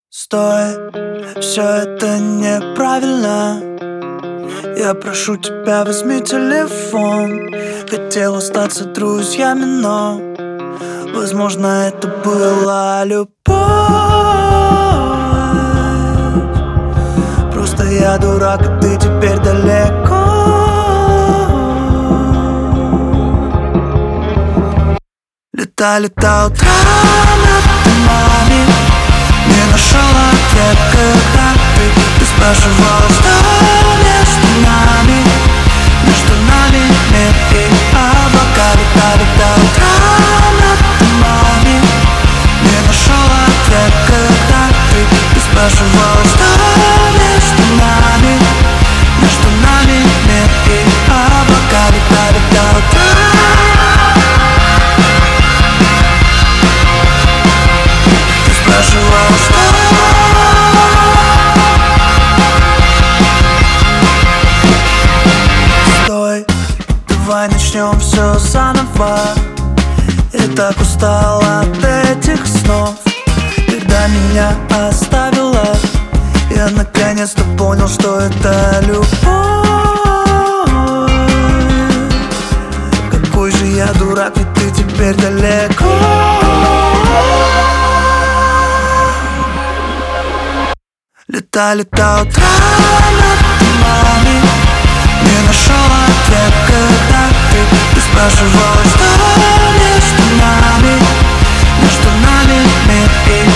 Стой, все это неправильно. Я прошу тебя, возьми телефон. Хотел остаться друзьями, но возможно, это была любовь. Просто я дурак, и ты теперь далеко. Лета утра над домами, не нашел ответ, когда ты спрашивал, что между нами мир и облака. Лета утра над домами, не нашел ответ, когда ты спрашивал, что между нами мир и облака. Лета утра. Спрашивал, что стой, давай начнем все заново. Я так устал от этих снов. Когда меня оставила, я наконец-то понял, что это любовь. Какой же я дурак, ведь ты теперь далеко. Лета утра над домами, не нашел ответ, когда ты спрашивал, что между нами мир и